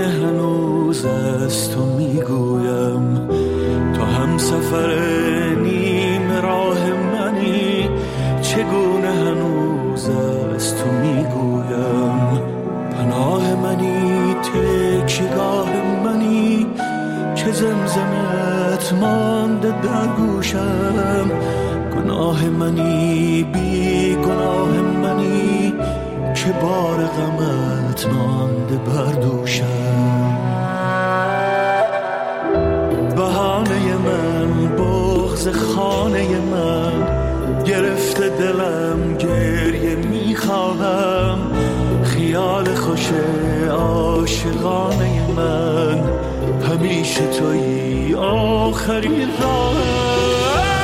هنوز از تو میگویم، تو هم سفر نیم راه منی، چگونه هنوز از تو میگویم. پناه منی، تکیگاه منی، که زمزمت مانده در گوشم. گناه منی، بی گناه منی، که بار غمت مانده بر دوشم. بهانه من، بغض خانه من، گرفته دلم گریه میخواهم. خیال خوش عاشقانه من، همیشه تویی آخرین راهم.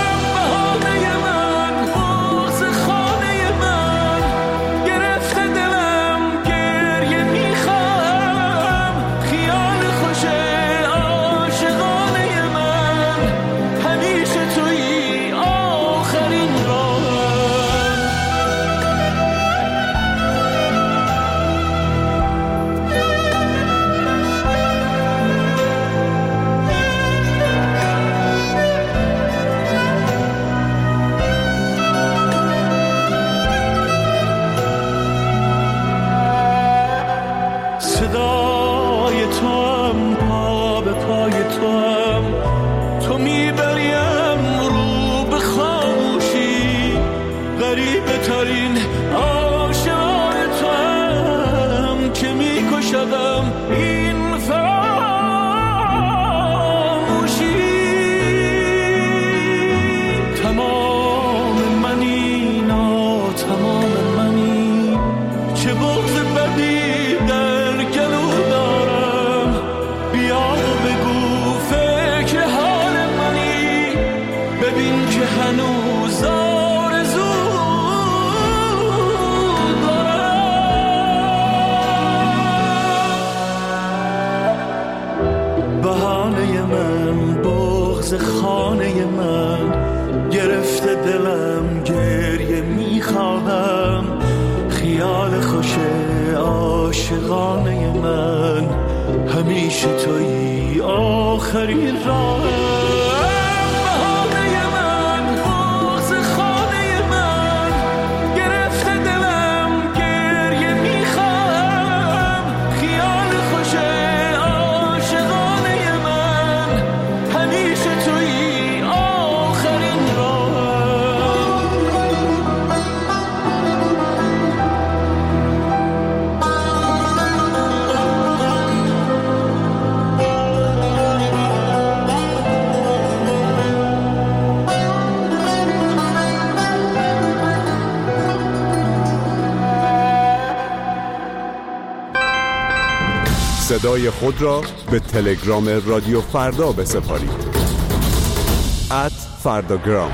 خانه من، گرفته دلم گریه میخواهم. خیال خوش عاشقانه من، همیشه تویی آخرین راهم. صدای خود را به تلگرام رادیو فردا بسپارید. @فرداگرام.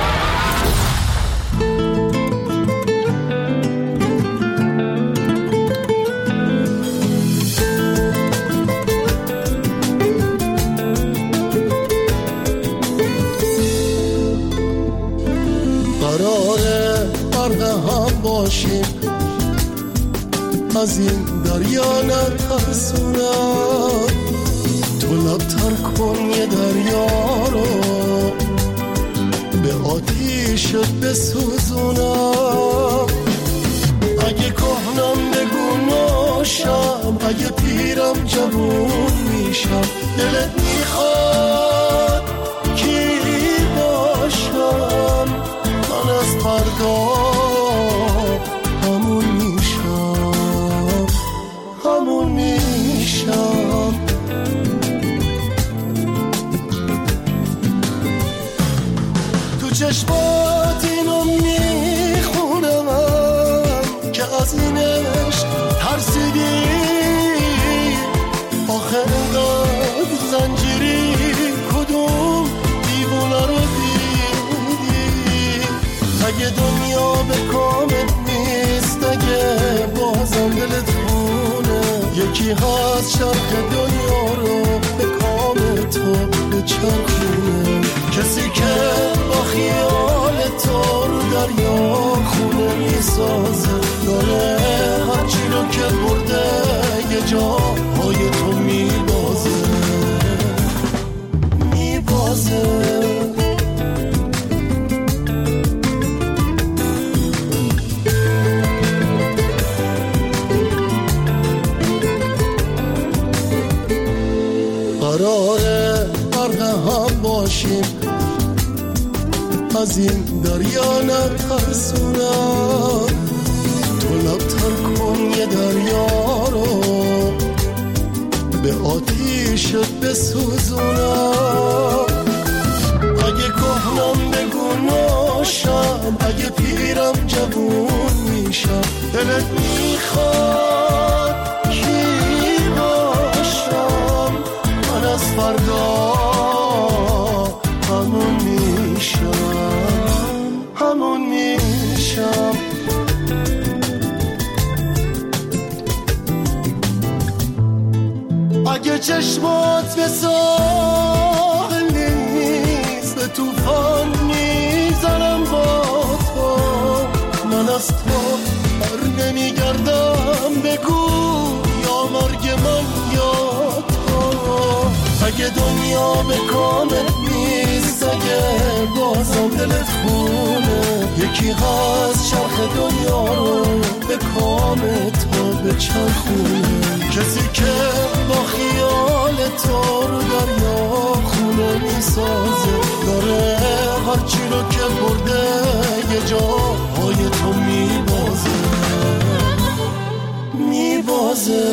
قراره غرق هم باشیم، از این دریا نترسونم. تو لبتر کن یه دریا رو، به آتیشت بسوزونم. اگه کهنم بگو نوشم، اگه پیرم جوون میشم. دلت میخواد کی باشم، من از فردا همون میشم، همون میشم. تو چشمات اینو میخونم که از این عشق ترسیدی. آخه انقدر زنجیری، کدوم دیوونه رو دیدی؟ اگه دنیا به کامت نیست، اگه بازم دلت خونه، یکی هست شرق دنیا رو به کام تو بچرخونه. کسی که با خیال تو رو دریا خونه میسازه، داره هرچی رو که برده یه جا های تو قراره غرق هم باشیم، از این دریا نترسونم. تو لبتر کن یه دریا رو به آتیشت بسوزونم. اگه کهنم بگو ناشم، اگه پیرم جوون میشم. دلت میخواد کی باشم؟ من از فردا همون میشم، همون میشم. اگه چشمات به ساحل نیست، به توفان میزنم با تو. من از تو بر نمیگردم، بگو یا مرگ من یا تو. اگه دنیا به کامل نیست، اگه بازم دلت خونه، یکی هست چرخ دنیا رو به کام تو بچرخونه. کسی که با خیال تو رو دریا خونه میسازه، داره هرچی رو که برده یه جاهای تو میبازه، میبازه.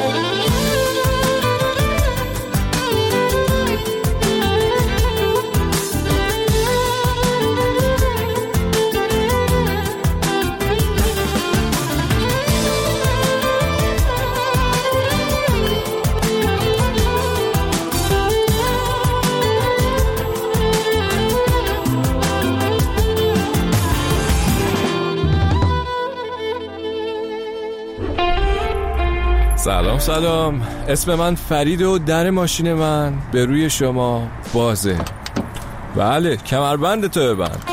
سلام، اسم من فرید و در ماشین من به روی شما بازه. بله، کمربند تو ببند.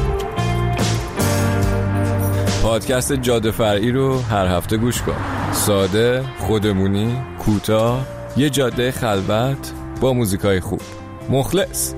پادکست جاده فرعی رو هر هفته گوش کن. ساده، خودمونی، کوتاه، یه جاده خلوت با موزیکای خوب. مخلص.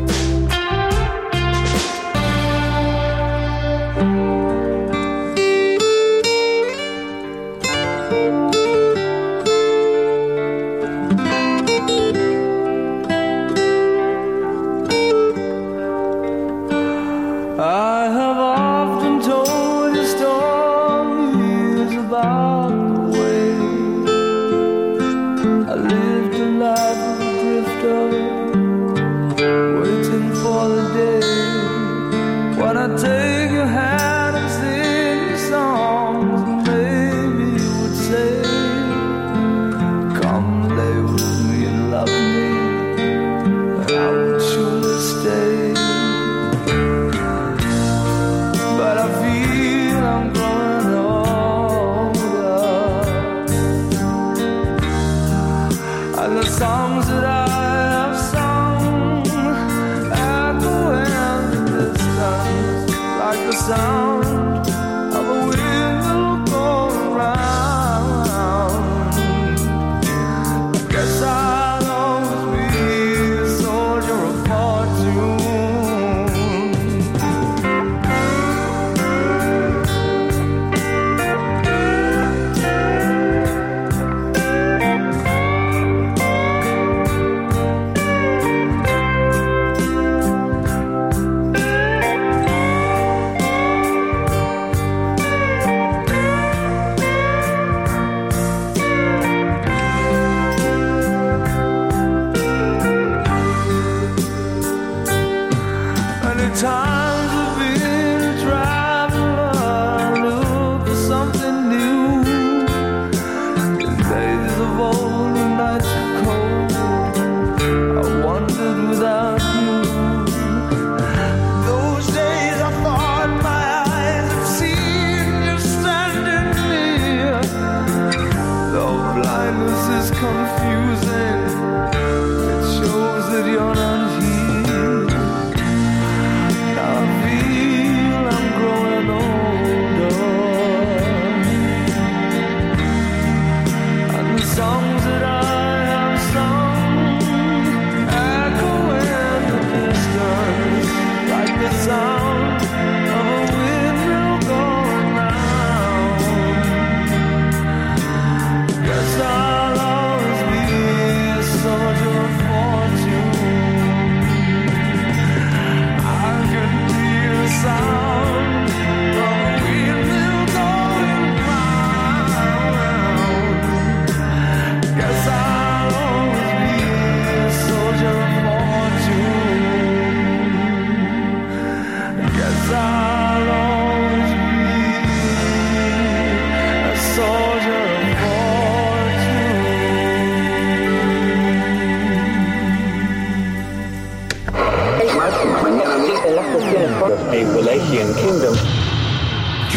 Songs that I have sung echo in the distance, like the sound of a wheel going round. I guess I'll always be a soldier of fortune.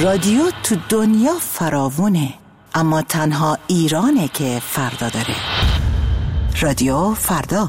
رادیو تو دنیا فراوونه، اما تنها ایرانه که فردا داره. رادیو فردا.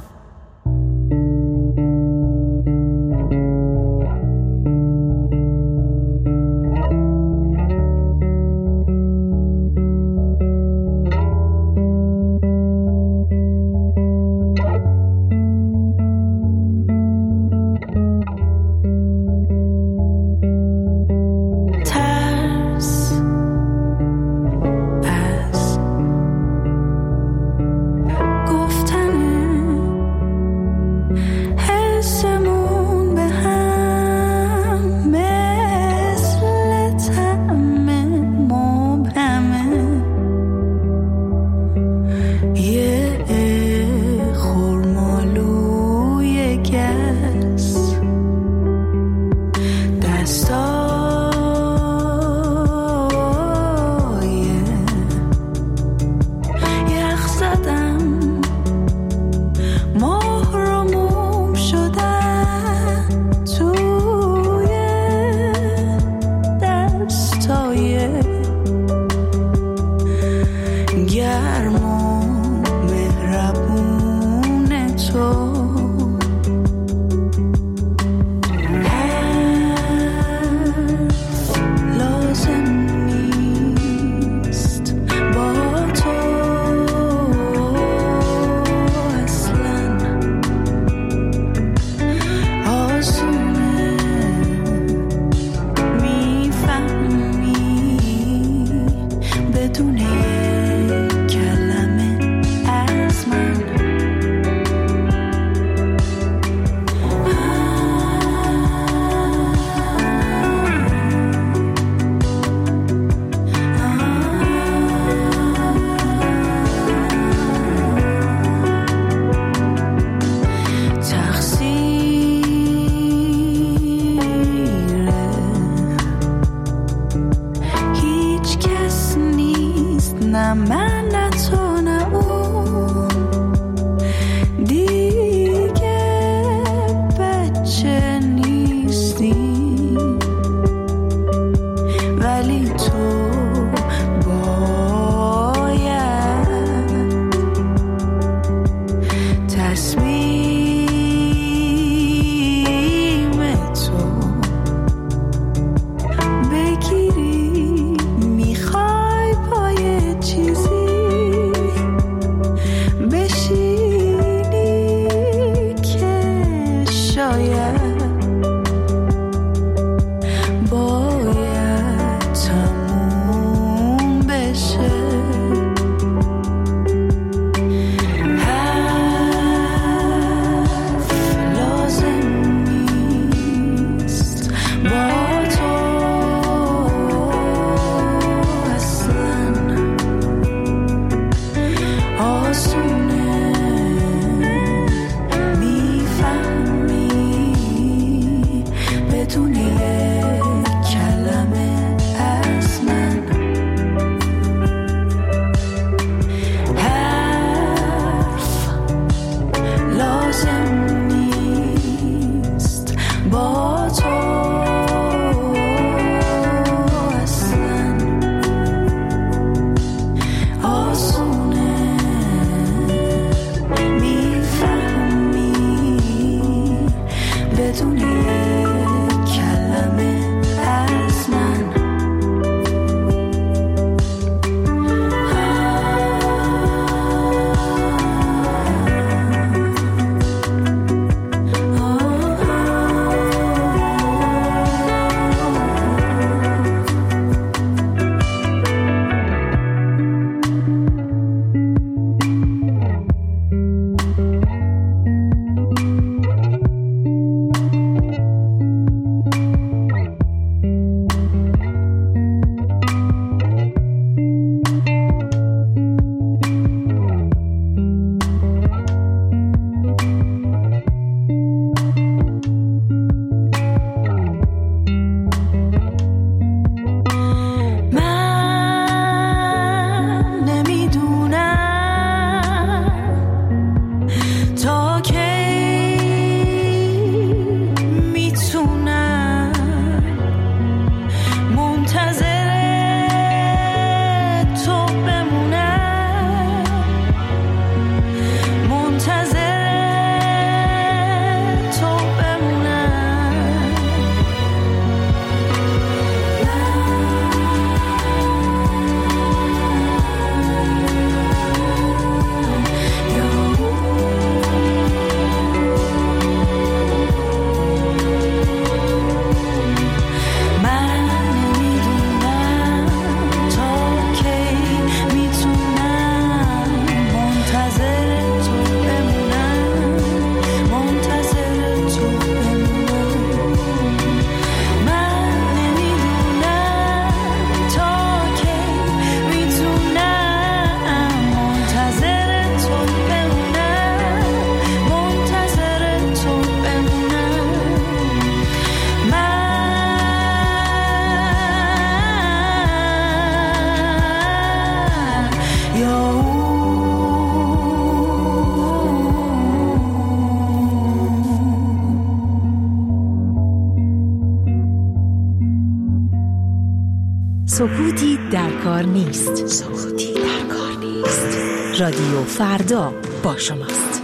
سکوتی در کار نیست. سکوتی در کار نیست. رادیو فردا با شماست.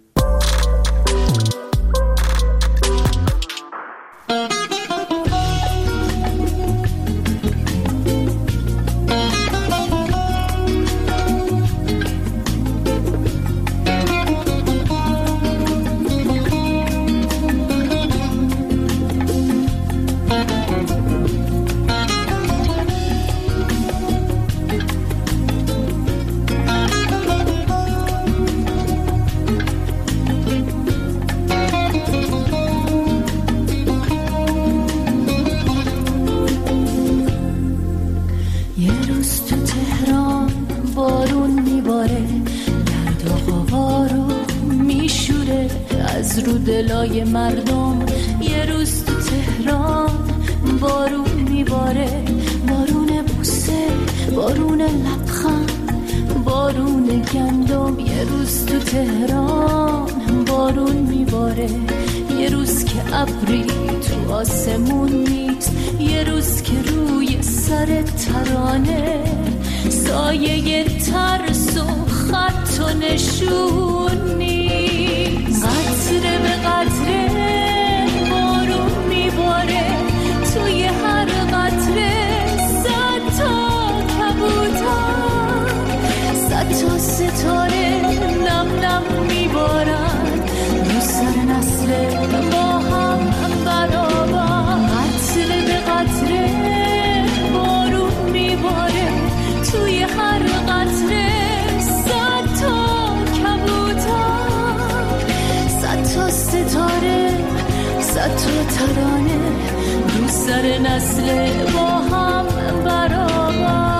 رو دلای مردم. یه روز تو تهران بارون میباره، بارون بوسه، بارون لبخند، بارون گندم. یه روز تو تهران بارون میباره، یه روز که ابری تو آسمون نیست، یه روز که روی سر ترانه سایه ترس و خط و نشون نیست. قطره به قطره بارون میباره، توی هر قطره 100 تا کبوتر، 100 تا ستاره نم نم میبارن رو سر نسل با هم برابر. قطره به قطره بارون میباره، توی هر قطره 100 تا کبوتر، 100 تا ستاره، 100 تا ترانه رو سر نسل با هم برابر.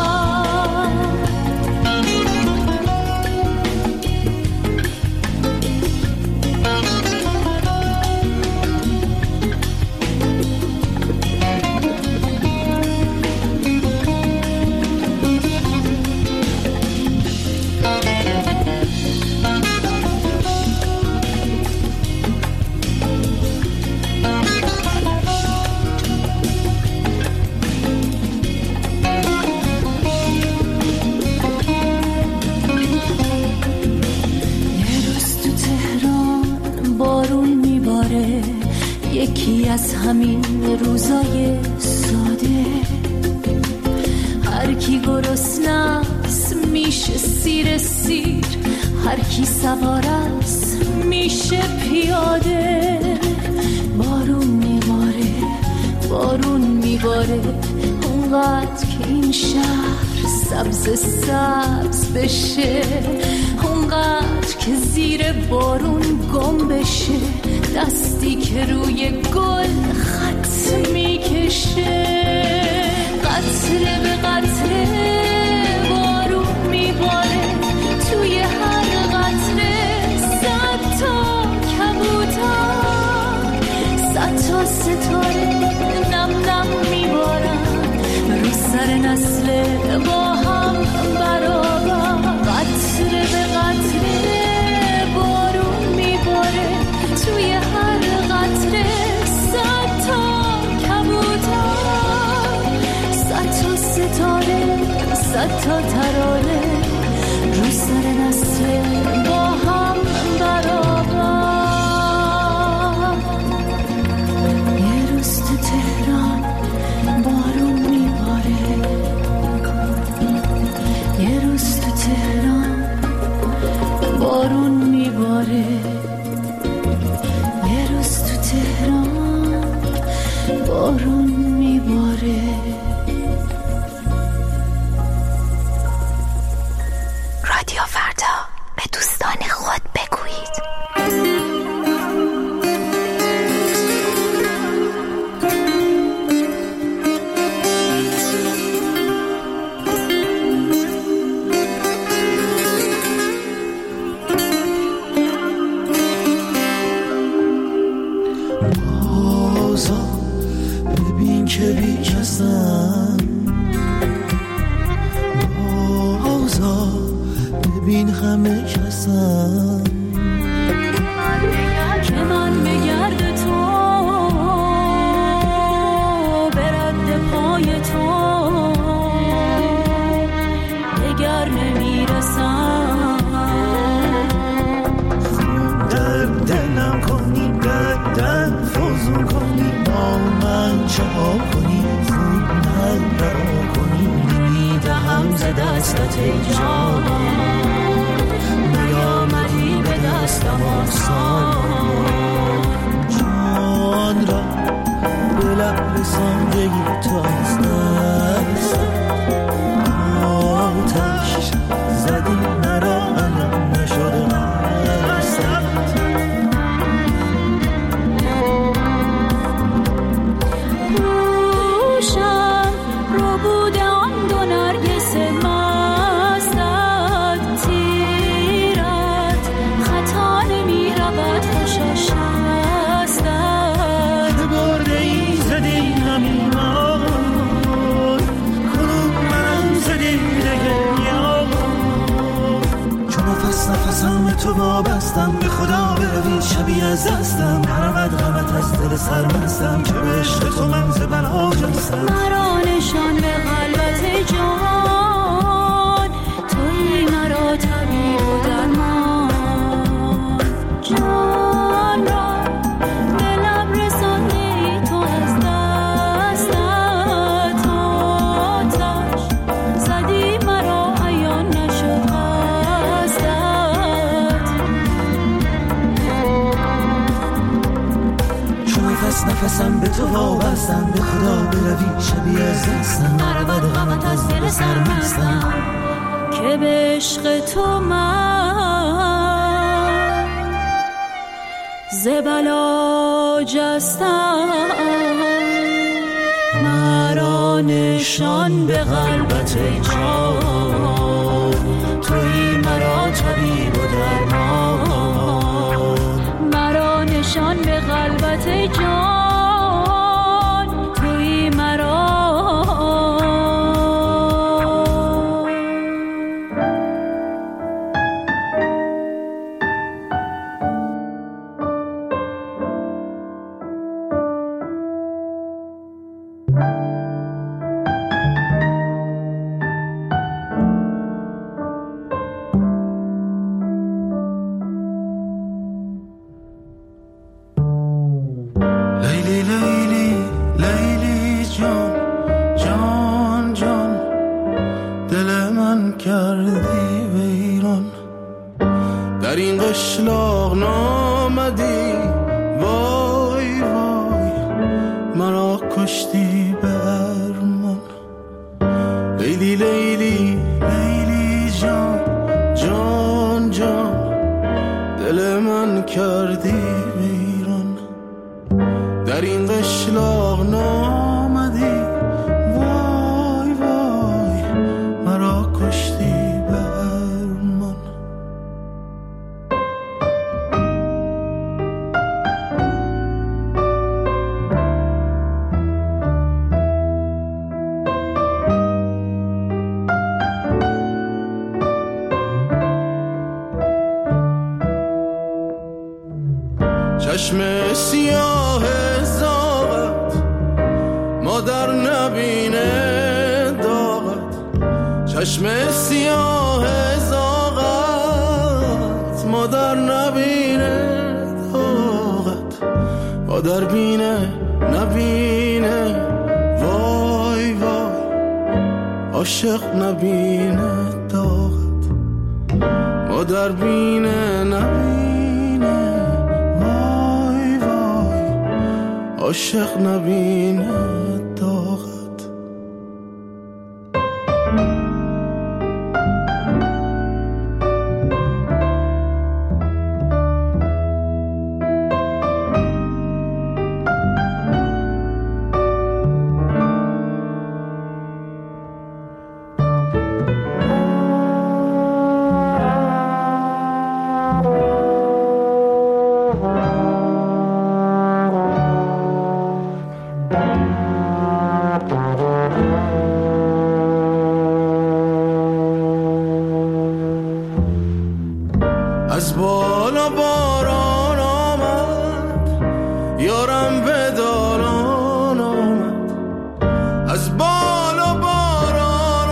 یکی از همین روزای ساده، هر کی گرسنه‌ست میشه سیر سیر، هر کی سوار است میشه پیاده. بارون میباره، بارون میباره، اونقدر که این شهر سبز سبز بشه، اونقدر که زیر بارون گم بشه، دستی که روی گل خط میکشه. قطره به قطره بارون میباره، توی هر قطره 100 تا کبوتر، 100 تا ستاره نم نم میبارن رو سر نسل با هم برابر. قطره به قطره بارون میباره، توی هر قطره 100 تا کبوتر، 100 تا ستاره، 100 تا ترانه رو سر نسل با هم برابر. یه روز تو تهران بارون میباره، یه روز تو تهران بارون میباره، یه روز تو تهران بارون میباره. رادیو فردا به سادگی تو از دست آتش زدی مرا الان نشده قصد روشم رو بوده آن دو نرگس مستت تیرت خطا نمی رود خوشا شستت که برده ای زدی همیمان کنون منم زدی دگریان چون نفسم به تو وابستم به خدا بروی شبیه از دستم نرود غمت از دل سرمستم که به عشق تو من ز بلا جستم مرا نشان به قلبت جان تویی مرا طبیب و درمان جان را به لب رساندی تو از دستت آتش زدی مرا عیان نشد قصدت چون نفسم به تو وابستم به خدا بروی شبیه از دستم نرود غمت از دل سرمستم که به عشق تو من ز بلا جستم مرا نشان به قلبت جان تویی مرا طبیب و درمان مرا نشان به قلبت جان تویی مرا لیلی لیلی لیلی جان جان جان دل من کردی ویران در این قشلاق نامدی وای وای مرا کشتی به ارمان لیلی لیلی لیلی جان جان جان دل من کردی ویران در این قشلاق نامدی وای وای مرا کشتی به ارمان چشم سیاه زاغت مادر نبینه داغت چشم سیاه زاغت مادر نبینه داغت مادر بینه نبینه وای وای عاشق نبینه داغت مادر بینه نبینه وای وای عاشق نبینه داغت از بالا باران آمد یارم به دالان آمد از بالا باران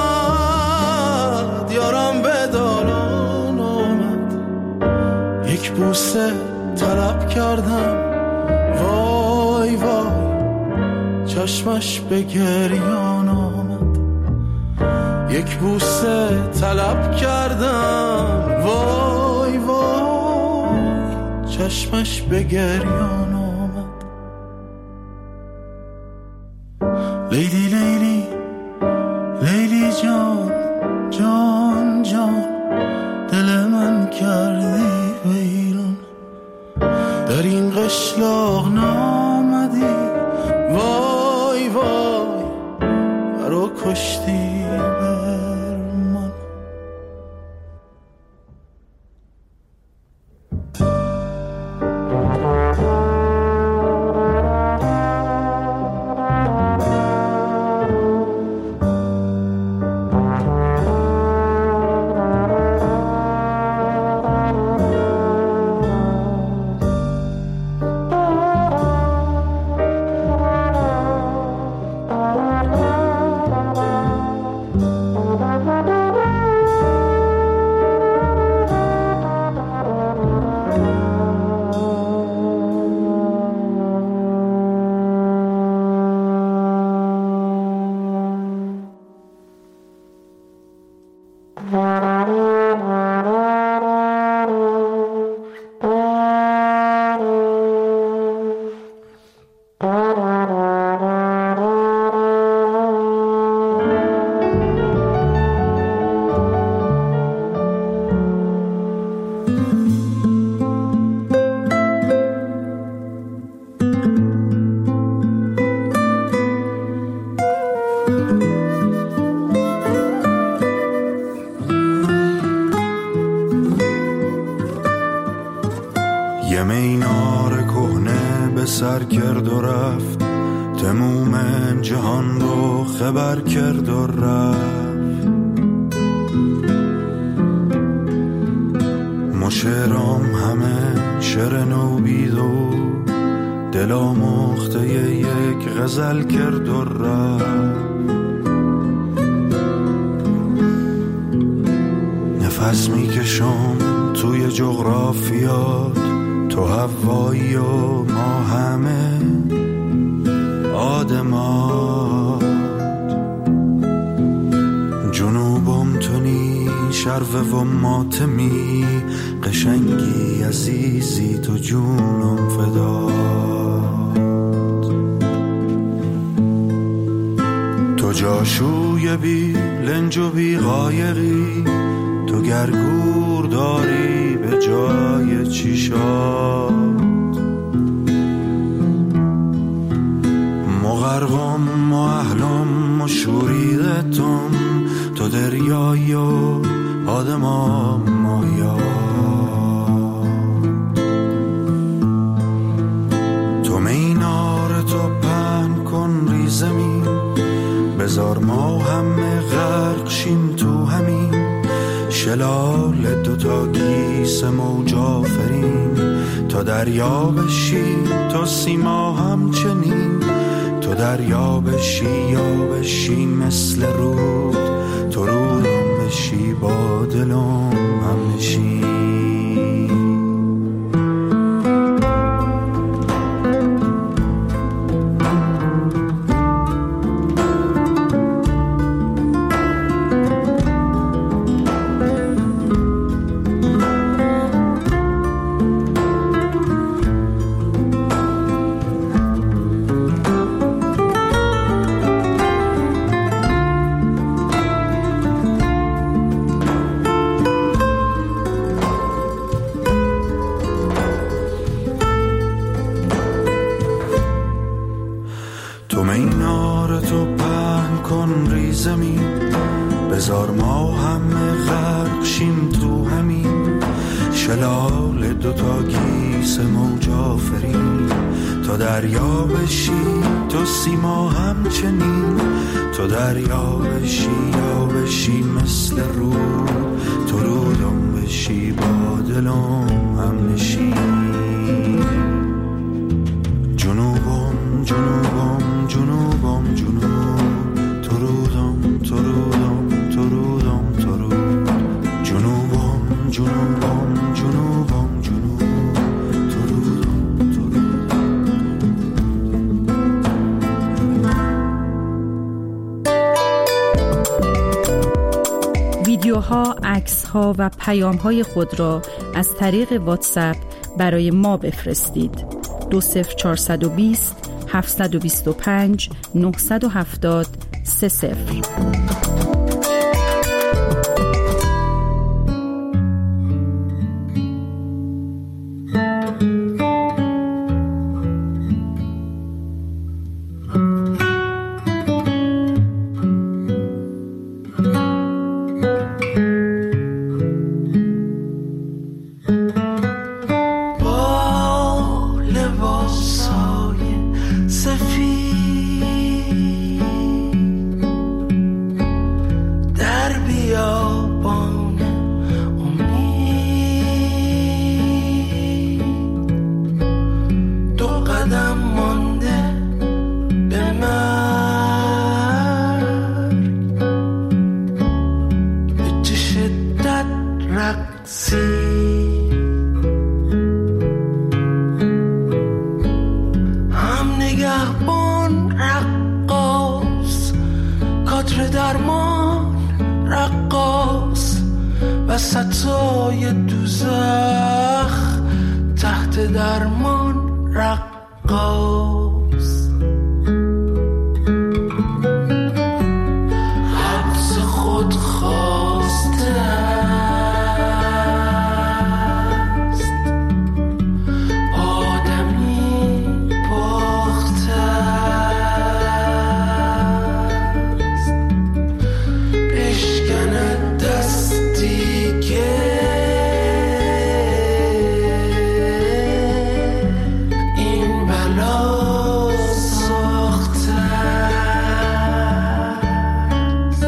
آمد یارم به دالان آمد یک بوسه طلب کردم وای وای چشمش به گریان آمد یک بوسه طلب کردم وای وای چشمش به گریان آمد لیلی لیلی لیلی جان جان جان دل من کردی ویران در این قشلاق نامدی وای وای برو کشتی برمان یه مینار کهنه به سر کرد و رفت، تموم جهان رو خبر کرد و رفت. مشرام همه شعر نو بید و دلا مخته یک غزل کرد و رفت. نفس میکشم توی جغرافیات، تو هوایی و ما همه آدمات. جنوبم تونی شروه و ماتمی، قشنگی عزیزی تو جونم فدات. تو جاشوی بی لنج و بی قایقی، تو گرگور داری به جای چیشات. مغرقم و اهلم و شوریدتم، تو دریایی و آدمام مایات. تو مینار تو پهن کن ری زمین، بذار ما همه غرق شیم تو همین شلال دوتا کیس موج آفرین. تو دریا بشی تو سیما همچنین، تو دریا بشی یا بشی مثل رود، تو رودم بشی با دلم هم نشین. تو مینار تو پهن کن ری زمین، بذار ما همه غرق شیم تو همین شلال دوتا کیس موج آفرین. تو دریا بشی تو سیما همچنین، تو دریا بشی یا بشی مثل رود، تو رودم بشی با دلم هم نشین. جنوبم جنوبم جنوبم جنوب، تو رودم تو رودم تو رودم تو رود. جنوبم جنوبم جنوبم جنوب، تو رودم تو رودم. ویدیوها، عکس‌ها و پیام‌های خود را از طریق واتساپ برای ما بفرستید. 20420 725 970 30. وسطای دوزخ تحت درمان رقاص حبس خود خواسته است آدمی باخته است بشکند دستی که این بلا ساخته است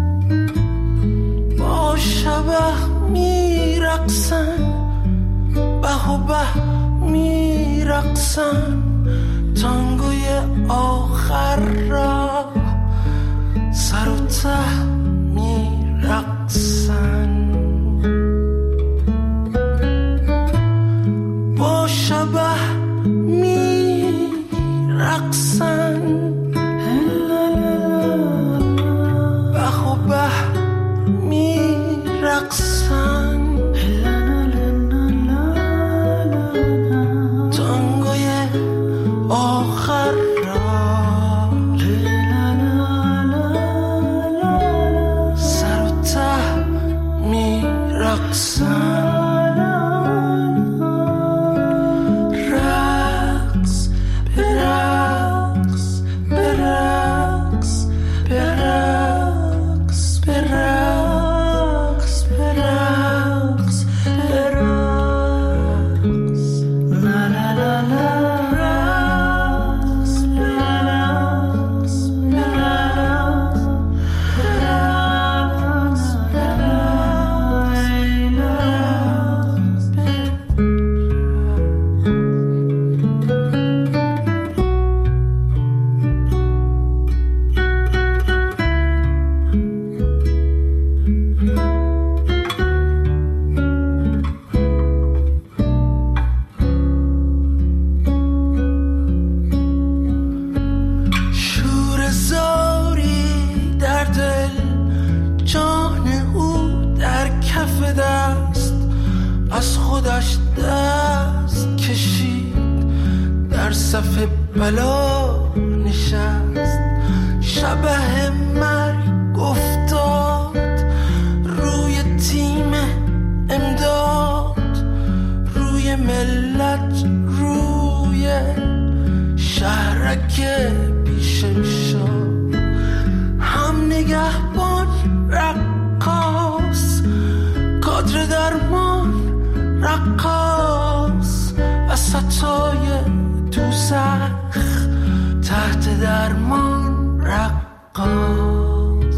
با شبه میرقصن به و به میرقصن تانگوی آخر را سر و ته میرقصن با شبه میرقصن به و به میرقصن تانگوی آخر را سر و ته میرقصن رقص برقص برقص برقص برقص برقص برقص لا لا لا لا رقص برقص شور زاری در دل جان او در کف دست از خودش دست کشید در صف بلا نشست شبح مرگ افتاد روی تیم امداد روی ملت روی شهرک پیشم شد هم نگهبان رقاص کادر درمان رقاص وسطای دوزخ تحت درمان رقاص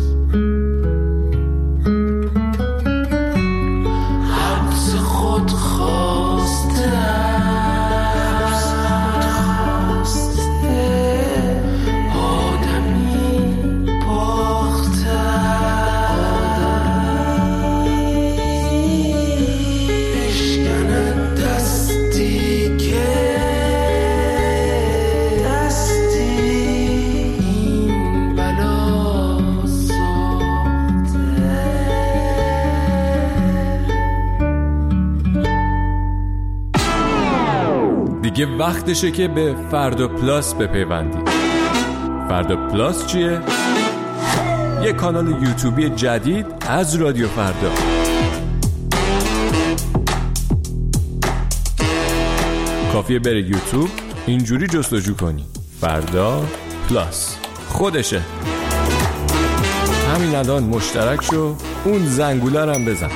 حبس خود خواسته آدمی باخته دیگه وقتشه که به فردا پلاس بپیوندید. فردا پلاس چیه؟ یه کانال یوتیوبی جدید از رادیو فردا. کافیه بری یوتیوب، اینجوری جستجو کنی فردا پلاس، خودشه. همین الان مشترک شو، اون زنگوله رو هم بزن.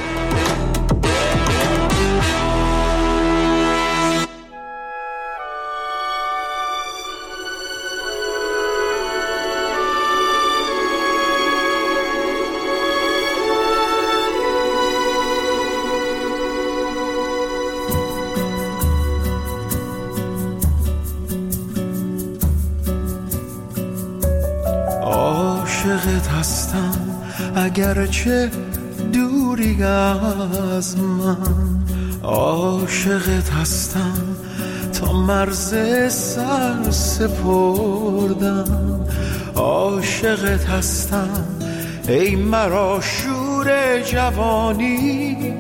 عاشقت هستم اگرچه دوری از من، عاشقت هستم تا مرز سر سپردم، عاشقت هستم ای مرا شور جوانی،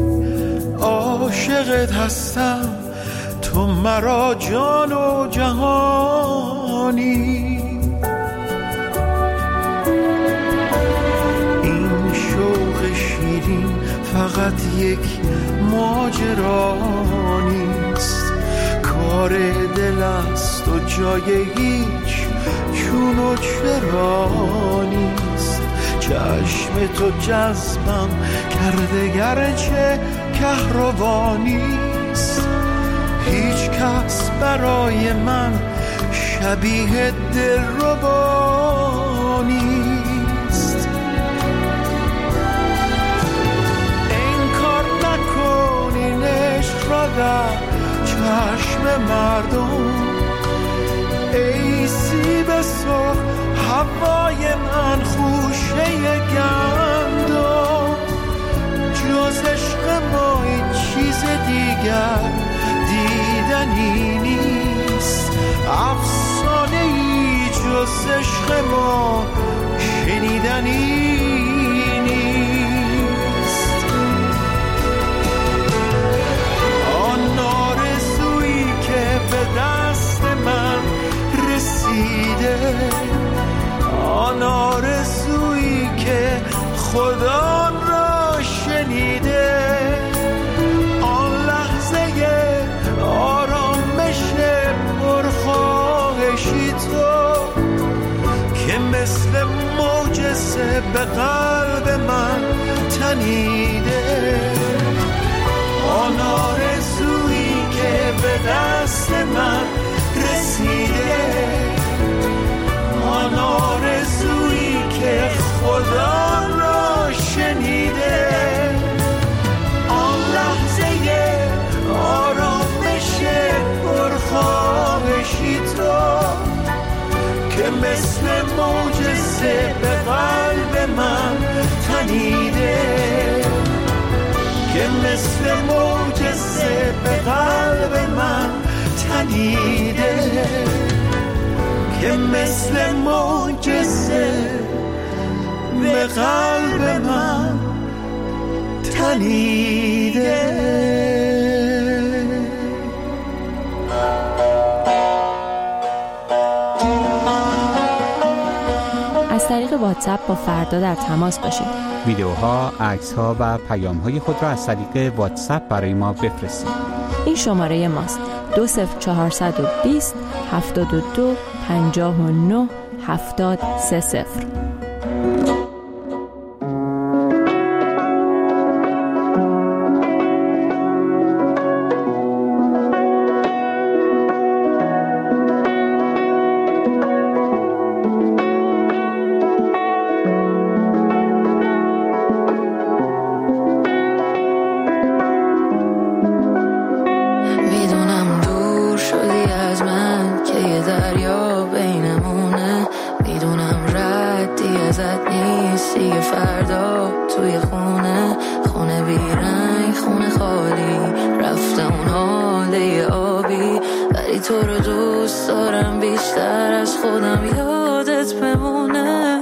عاشقت هستم تو مرا جان و جهانی. فقط یک ماجرا نیست، کار دل است و جای هیچ چون و چرا نیست. چشم تو جذبم کرده گرچه کهربا نیست، هیچ کس برای من شبیه دلربا نیست. در چشم مردم ای سیب سرخ هوای من خوشه گندم، جز عشق ما این چیز دیگر دیدنی نیست، افسانه ای جز عشق ما شنیدنی آن آرزویی که خدا را شنیده، آن لحظه آرامش پرخواهشی تو که مثل معجزه به قلب من تنیده، آن آرزویی که به دست من رسیده، آن آرزویی که خدا را شنیده، آن لحظه آرامش پرخواهشی تو که مثل معجزه به قلب من تنیده، که مثل معجزه به قلب من تنیده، که مثل معجزه به قلب من تنیده. از طریق واتساپ با فردا در تماس باشید. ویدیوها، عکس‌ها و پیام‌های خود را از طریق واتساپ برای ما بفرستید. این شماره ماست: 20420 72 59 70 30. فردا توی خونه بیرنگ، خونه خالی، رفته اون حاله آبی، ولی تو رو دوست دارم بیشتر از خودم، یادت بمونه.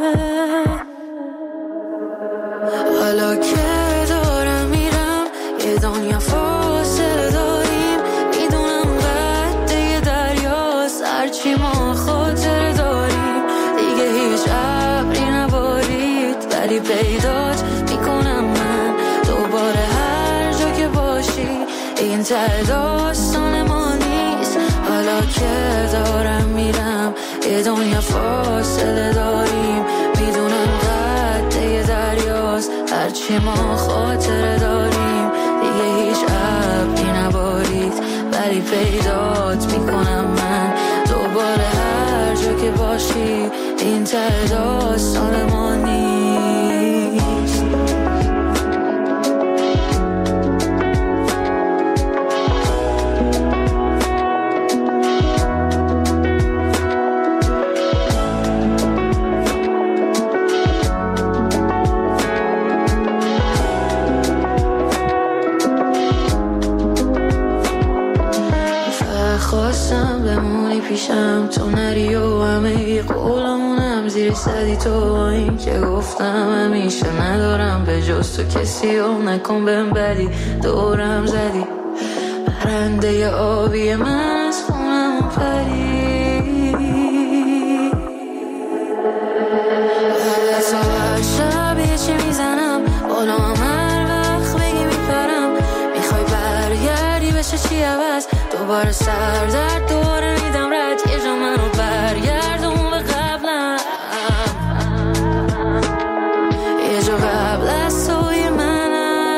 حالا که دارم میرم یه دنیا فاصله داریم، میدونم قد این ته داستان ما نیست. حالا که دارم میرم یه دنیا فاصله داریم، میدونم قده دریاست هرچی ما خاطره داریم. دیگه هیچ ابری نبارید ولی پیدات میکنم من دوباره هر جا که باشی. این ته داستان ما نیست. خواستم بمونی پیشم تو نری و همه قولمونم زیر صدی تو. این که گفتم همیشه ندارم به جز تو کسی و نکن بهم بدی. دورم زدی پرنده آبی من از خونم پری. بعد از هر شب یه چی میزنم بالا هر وقت بگی میپرم. میخوای برگردی بشه چی عوض دوباره سر درد دوباره میدم رد. یه جا منو برگردون به قبلم، یه جا قبل از توی من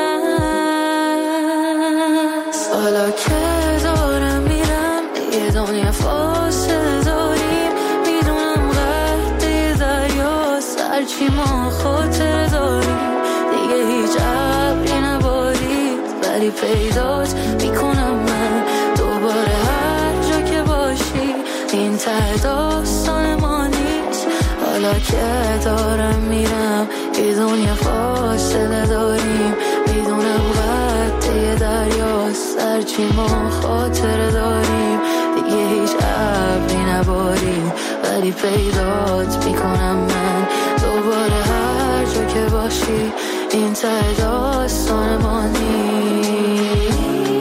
هست. حالا که دارم میرم یه دنیا فاصله داریم، میدونم قده دریاست هرچی ما خاطره داریم. دیگه هیچ ابری نبارید ولی پیدات میکنم من دوباره هر جا که باشی. این ته داستان ما نیست. حالا که دارم میرم یه دنیا فاصله داریم، میدونم قده دریاست هرچی ما خاطره داریم. دیگه هیچ ابری نباریم ولی پیدات میکنم من دوباره هر جا که باشی. این ته داستان ما نیست.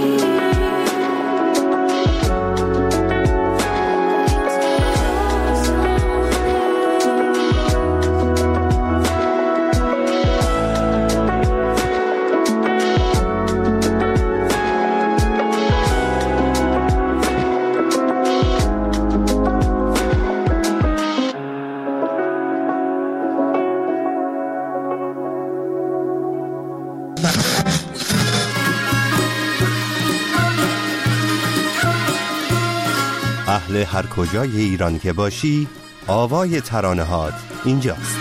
اهل هر کجای ایران که باشی آوای ترانه‌هات اینجاست.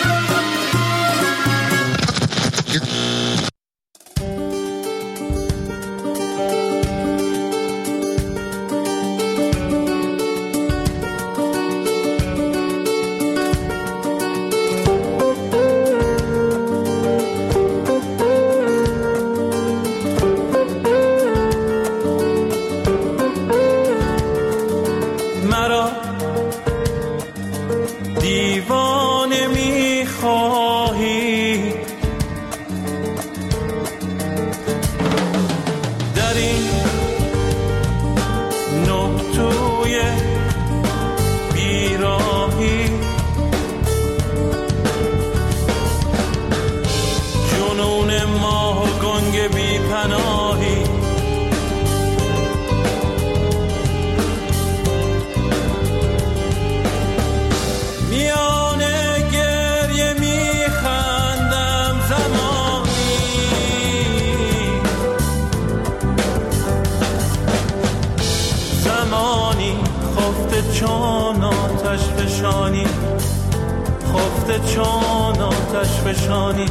چون آتش فشانی، خفته چون آتش فشانی.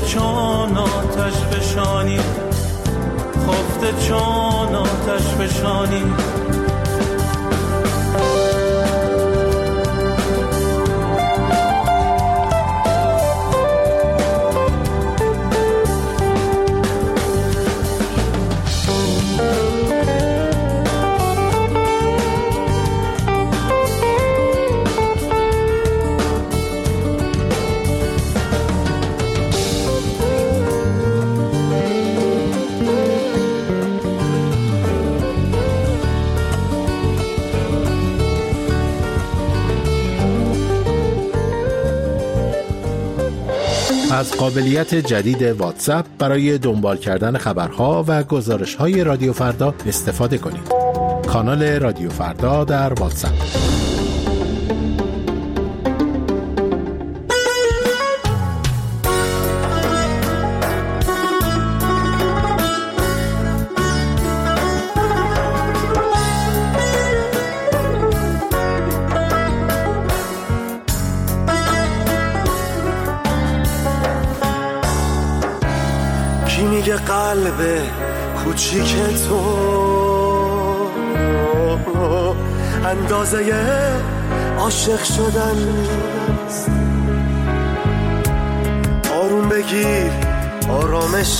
چون آتش بشانی، خفته چون آتش بشانی. از قابلیت جدید واتساپ برای دنبال کردن خبرها و گزارش‌های رادیو فردا استفاده کنید. کانال رادیو فردا در واتساپ. میگه قلب کوچیک تو اندازه عاشق شدن نیست. آروم بگیر آرامش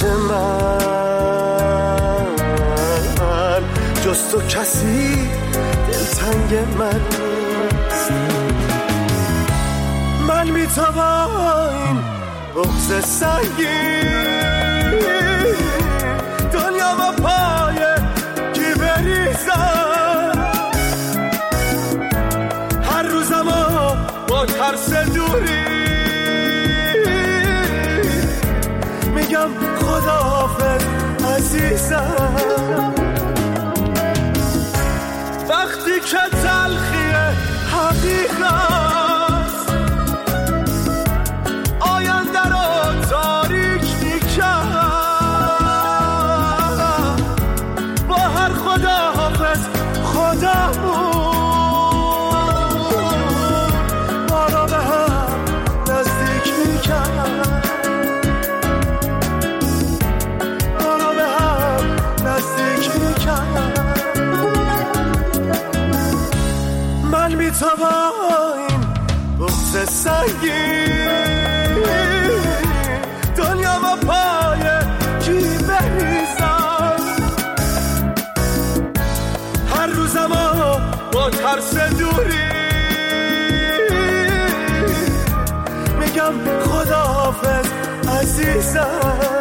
من، جز تو کسی دلتنگ من نیست. من بی تو با این بغض سنگین دنیا با پای کی بریزم، هر روزمو با ترس دوری میگم خداحافظ عزیزم. وقتی که تلخی حقیقت آینده رو تاریک میکرد، خداحافظ خدامون ما را به هم نزدیک میکرد، ما را به هم نزدیک میکرد. من بی تو با این بغض سنگین دنیا با پای کی بریزم، هر روزمو با ترس دوری میگم خداحافظ عزیزم.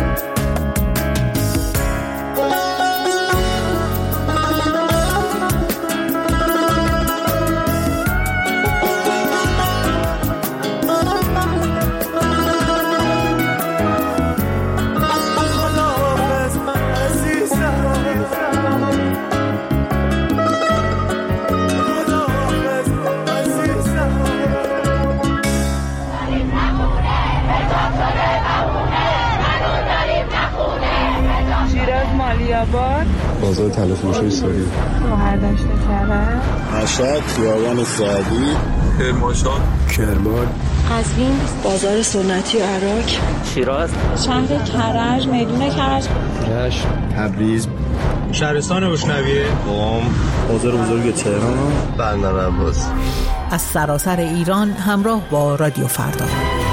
بازار تلفروشی سوری، مهردشت کرد، مشهد، خیابان سعدی، کرمانشاه، کرمان، قزوین، بازار سنتی عراق، شیراز، شهر کرج، میدون کرج، رشت، تبریز، شهرستان روشنویه، قم، بازار بزرگ تهران، بندر عباس. از سراسر ایران همراه با رادیو فردا.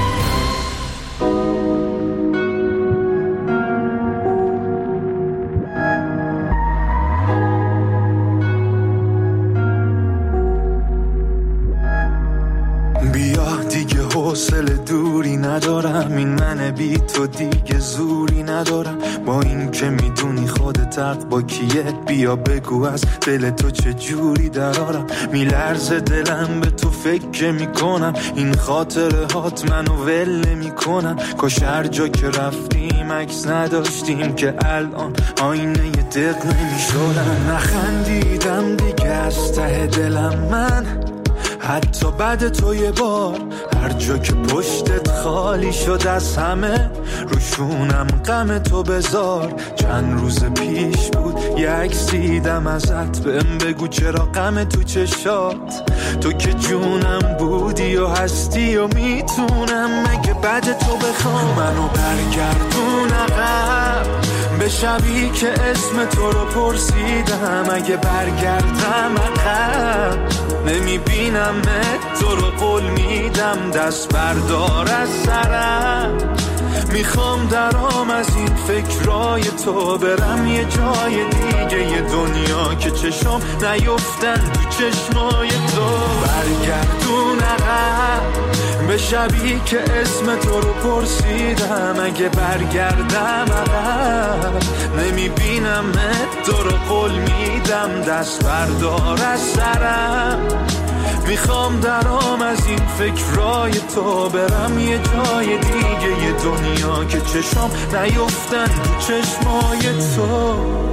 حوصله دوری ندارم، این من بی تو دیگه زوری ندارم. با این که میدونی خودت حق با کیه، بیا بگو از دل تو چه جوری درارم. میلرزه دلم به تو فکر میکنم، این خاطره هات منو ول نمیکنن. کاش هر جا که رفتیم عکس نداشتیم که الان آینه ی دق نمیشدن. نخندیدم دیگه از ته دلم من، حتی بعد تو یه بار هر جا که پشتت خالی شد از همه روشونم غم تو بذار. چند روز پیش بود یه عکس دیدم ازت، بهم بگو چرا غم تو چشات. تو که جونم بودی و هستی و میتونم مگه بعد تو بخوام منو برگردون عقب به شبی که اسم تو رو پرسیدم. اگه برگردم عقب نمیبینم تو رو قول میدم دست بردار از سرم. میخوام درام از این فکرای تو برم یه جای دیگه، یه دنیا که چشم نیفتن تو چشمای تو. برگردون عقب به شبی که اسم تو رو پرسیدم. اگه برگردم عقب نمیبینم تو رو قول میدم دست بردار از سرم. میخوام درام از این فکرای تو برم یه جای دیگه، یه دنیا که چشم نیفتن تو چشمای تو.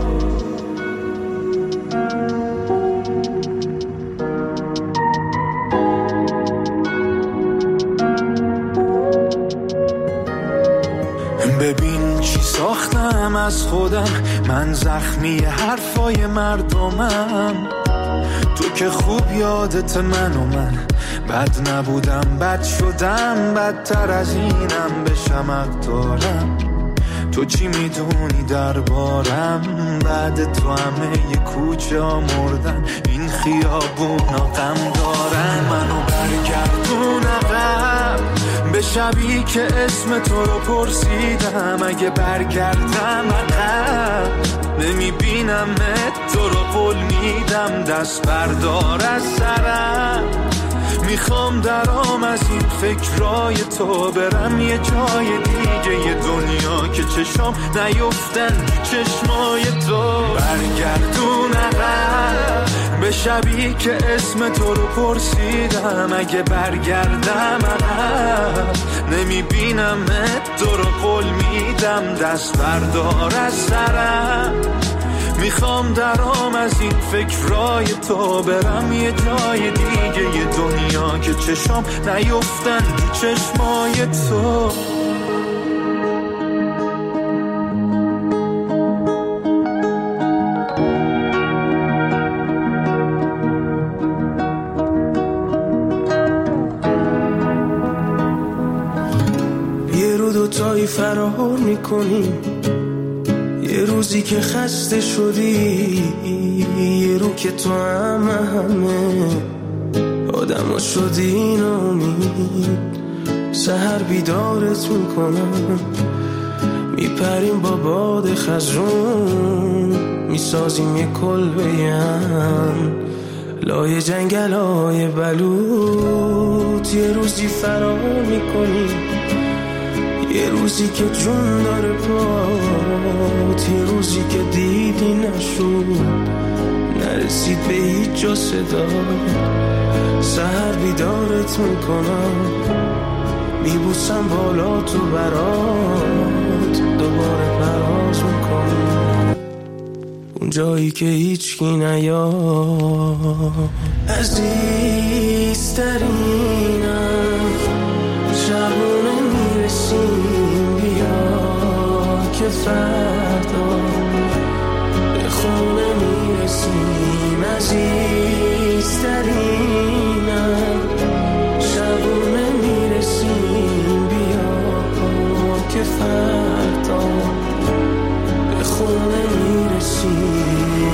ببین چی ساختم از خودم، من زخمی حرفای مردمم. تو که خوب یادت من و من بد نبودم، بد شدم، بدتر از اینم بشم دارم. تو چی میدونی دربارم؟ بعد تو همه ی کوچه ها مردن، این خیابونا غم دارن. منو برگردون عقب به شبی که اسم تو رو پرسیدم. اگه برگردم عقب نمیبینم تو رو قول میدم دست بردار از سرم. میخوام درام از این فکرای تو برم یه جای دیگه، یه دنیا که چشم نیفتن تو چشمای تو. برگردون عقب به شبی که اسم تو رو پرسیدم. اگه برگردم عقب نمیبینم تو رو قول میدم دست بردار از سرم. میخوام درام از این فکرای تو برم یه جای دیگه، یه دنیا که چشم نیفتن تو چشمای تو. یه رو دوتایی فرار میکنیم، یه روزی که خسته شدی، یه رو که تو همه آدم ها شدی نامید. سحر بیدارت میکنم، میپریم با باد خزرون، میسازیم یه کلبه هم لای جنگل های بلوط. یه روزی فرار میکنیم، یه روزی که جون داره پات، یه روزی که دیدی نشد، نرسید به هیچ جا صدا. سحر بیدارت میکنم، میبوسم بالا تو برات، دوباره پرواز میکنم اون جایی که هیچ کی نیاد. عزیزترینم شبونه میرسیم، بیا که فردا به خونه میرسیم. عزیزترینم شبونه میرسیم، بیا که فردا به خونه میرسیم.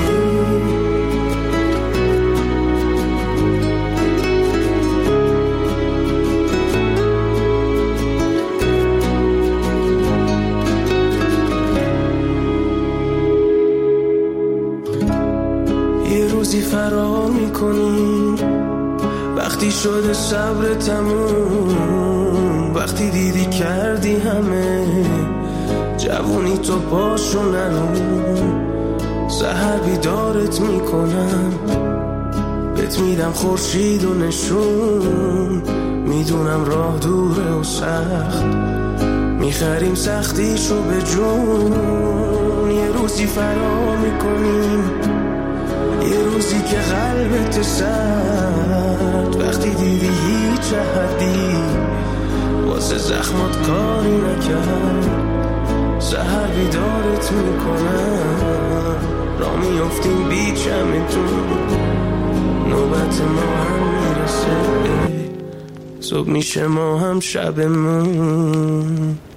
فرار میکنیم وقتی شده صبر تموم، وقتی دیدی کردی همه جوونی تو پاشو نرون. سحر بیدارت میکنم، بهت میدم خورشید و نشون. میدونم راه دوره و سخت، میخریم سختیشو به جون. یه روزی فرار میکنیم، یه روزی که قلبت سرد، وقتی دیدی هیچ حدی واسه زخمات کاری نکرد، سحر بیدارت میکنم، را میافتیم بی چمتون، نوبت ما هم میرسه، صبح میشه ما هم شبمون.